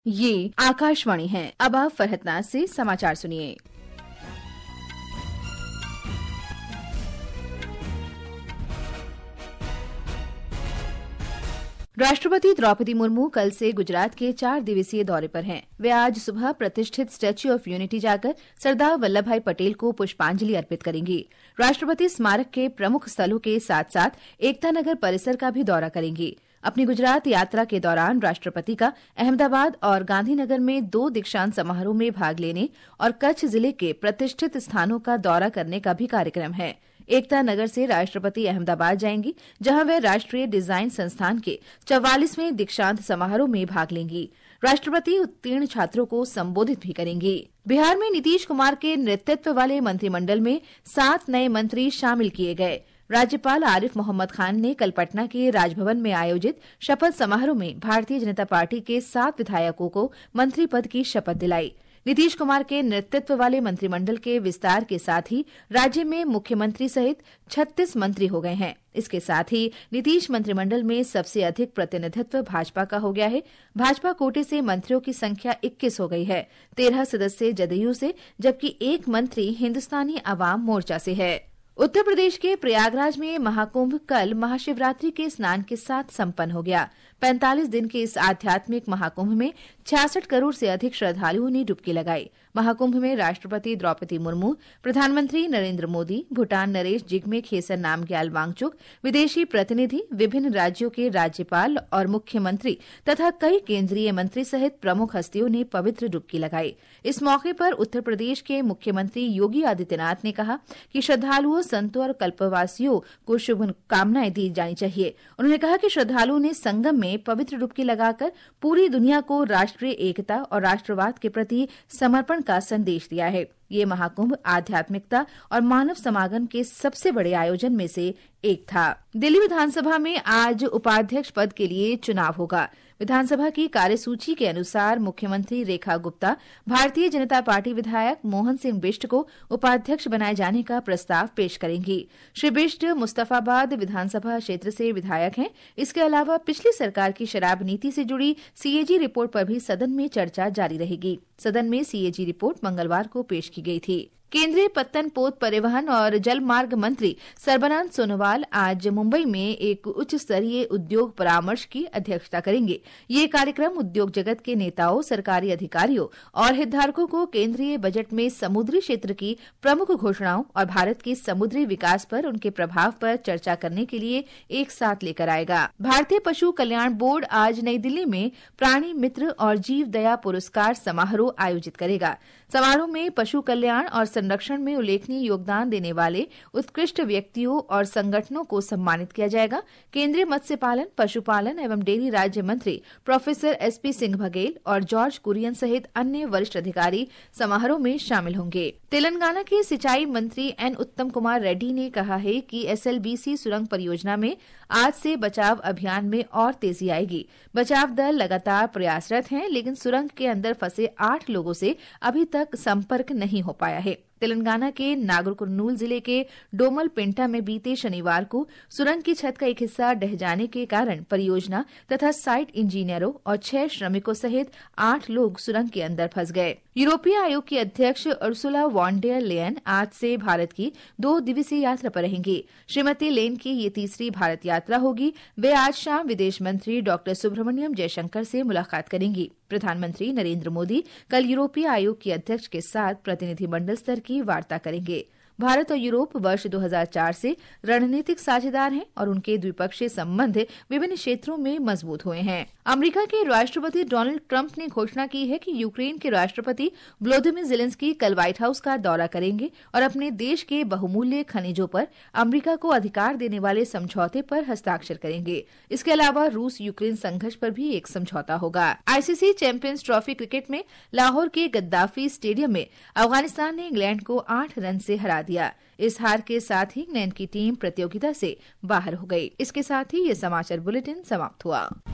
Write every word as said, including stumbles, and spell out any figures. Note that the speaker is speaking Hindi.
ये आकाशवाणी है। अब आप फरहतनाज से समाचार सुनिए। राष्ट्रपति द्रौपदी मुर्मू कल से गुजरात के चार दिवसीय दौरे पर हैं। वे आज सुबह प्रतिष्ठित स्टैच्यू ऑफ यूनिटी जाकर सरदार वल्लभ भाई पटेल को पुष्पांजलि अर्पित करेंगी। राष्ट्रपति स्मारक के प्रमुख स्थलों के साथ साथ एकता नगर परिसर का भी दौरा करेंगी। अपनी गुजरात यात्रा के दौरान राष्ट्रपति का अहमदाबाद और गांधीनगर में दो दीक्षांत समारोह में भाग लेने और कच्छ जिले के प्रतिष्ठित स्थानों का दौरा करने का भी कार्यक्रम है। एकता नगर से राष्ट्रपति अहमदाबाद जाएंगी, जहां वे राष्ट्रीय डिजाइन संस्थान के चौवालीसवें दीक्षांत समारोह में भाग लेंगी। राष्ट्रपति उत्तीर्ण छात्रों को संबोधित भी करेंगी। बिहार में नीतीश कुमार के नेतृत्व वाले मंत्रिमंडल में सात नए मंत्री शामिल किए गए। राज्यपाल आरिफ मोहम्मद खान ने कल पटना के राजभवन में आयोजित शपथ समारोह में भारतीय जनता पार्टी के सात विधायकों को मंत्री पद की शपथ दिलाई। नीतीश कुमार के नेतृत्व वाले मंत्रिमंडल के विस्तार के साथ ही राज्य में मुख्यमंत्री सहित छत्तीस मंत्री हो गए हैं। इसके साथ ही नीतीश मंत्रिमंडल में सबसे अधिक प्रतिनिधित्व भाजपा का हो गया है। भाजपा कोटे से मंत्रियों की संख्या इक्कीस हो गई है। तेरह सदस्य जदयू से, जबकि एक मंत्री हिंदुस्तानी अवाम मोर्चा से है। उत्तर प्रदेश के प्रयागराज में महाकुंभ कल महाशिवरात्रि के स्नान के साथ संपन्न हो गया। पैंतालीस दिन के इस आध्यात्मिक महाकुंभ में छियासठ करोड़ से अधिक श्रद्धालुओं ने डुबकी लगाई। महाकुंभ में राष्ट्रपति द्रौपदी मुर्मू, प्रधानमंत्री नरेंद्र मोदी, भूटान नरेश जिग्मे खेसर नामग्याल वांगचुक, विदेशी प्रतिनिधि, विभिन्न राज्यों के राज्यपाल और मुख्यमंत्री तथा कई केंद्रीय मंत्री सहित प्रमुख हस्तियों ने पवित्र डुबकी लगाई। इस मौके पर उत्तर प्रदेश के मुख्यमंत्री योगी आदित्यनाथ ने कहा कि श्रद्धालुओं, संतों और कल्पवासियों को शुभकामनाएं दी जानी चाहिए। उन्होंने कहा कि श्रद्धालुओं ने संगम में पवित्र डुबकी लगाकर पूरी दुनिया को राष्ट्रीय एकता और राष्ट्रवाद के प्रति समर्पण का संदेश दिया है। ये महाकुंभ आध्यात्मिकता और मानव समागम के सबसे बड़े आयोजन में से एक था। दिल्ली विधानसभा में आज उपाध्यक्ष पद के लिए चुनाव होगा। विधानसभा की कार्यसूची के अनुसार मुख्यमंत्री रेखा गुप्ता भारतीय जनता पार्टी विधायक मोहन सिंह बिष्ट को उपाध्यक्ष बनाए जाने का प्रस्ताव पेश करेंगी। श्री बिष्ट मुस्तफाबाद विधानसभा क्षेत्र से विधायक हैं। इसके अलावा पिछली सरकार की शराब नीति से जुड़ी सीएजी रिपोर्ट पर भी सदन में चर्चा जारी रहेगी। सदन में सीएजी रिपोर्ट मंगलवार को पेश की गई थी। केंद्रीय पत्तन पोत परिवहन और जलमार्ग मंत्री सर्बानंद सोनोवाल आज मुंबई में एक उच्च स्तरीय उद्योग परामर्श की अध्यक्षता करेंगे। ये कार्यक्रम उद्योग जगत के नेताओं, सरकारी अधिकारियों और हितधारकों को केंद्रीय बजट में समुद्री क्षेत्र की प्रमुख घोषणाओं और भारत के समुद्री विकास पर उनके प्रभाव पर चर्चा करने के लिए एक साथ लेकर आएगा। भारतीय पशु कल्याण बोर्ड आज नई दिल्ली में प्राणी मित्र और जीव दया पुरस्कार समारोह आयोजित करेगा। समारोह में पशु कल्याण और संरक्षण में उल्लेखनीय योगदान देने वाले उत्कृष्ट व्यक्तियों और संगठनों को सम्मानित किया जाएगा। केंद्रीय मत्स्य पालन, पशुपालन एवं डेयरी राज्य मंत्री प्रोफेसर एसपी सिंह बघेल और जॉर्ज कुरियन सहित अन्य वरिष्ठ अधिकारी समारोह में शामिल होंगे। तेलंगाना के सिंचाई मंत्री एन उत्तम कुमार रेड्डी ने कहा है कि एसएलबीसी सुरंग परियोजना में आज से बचाव अभियान में और तेजी आएगी। बचाव दल लगातार प्रयासरत हैं, लेकिन सुरंग के अंदर फंसे आठ लोगों से अभी तक संपर्क नहीं हो पाया है। तेलंगाना के नागर कुर्नूल जिले के डोमल पेंटा में बीते शनिवार को सुरंग की छत का एक हिस्सा ढह जाने के कारण परियोजना तथा साइट इंजीनियरों और छह श्रमिकों सहित आठ लोग सुरंग के अंदर फंस गए। यूरोपीय आयोग की अध्यक्ष उर्सुला वॉन डेर लेयन आज से भारत की दो दिवसीय यात्रा पर रहेंगी। श्रीमती लेन की ये तीसरी भारत यात्रा होगी। वे आज शाम विदेश मंत्री डॉक्टर सुब्रमण्यम जयशंकर से मुलाकात करेंगी। प्रधानमंत्री नरेंद्र मोदी कल यूरोपीय आयोग के अध्यक्ष के साथ प्रतिनिधिमंडल स्तर की वार्ता करेंगे। भारत और यूरोप वर्ष दो हज़ार चार से रणनीतिक साझेदार हैं और उनके द्विपक्षीय संबंध विभिन्न क्षेत्रों में मजबूत हुए हैं। अमेरिका के राष्ट्रपति डोनाल्ड ट्रंप ने घोषणा की है कि यूक्रेन के राष्ट्रपति वोलोदिमीर ज़ेलेंस्की कल व्हाइट हाउस का दौरा करेंगे और अपने देश के बहुमूल्य खनिजों पर अमेरिका को अधिकार देने वाले समझौते पर हस्ताक्षर करेंगे। इसके अलावा रूस यूक्रेन संघर्ष पर भी एक समझौता होगा। आईसीसी चैंपियंस ट्रॉफी क्रिकेट में लाहौर के गद्दाफी स्टेडियम में अफगानिस्तान ने इंग्लैंड को आठ रन से हरा दिया। इस हार के साथ ही इंग्लैंड की टीम प्रतियोगिता से बाहर हो गई। इसके साथ ही ये समाचार बुलेटिन समाप्त हुआ।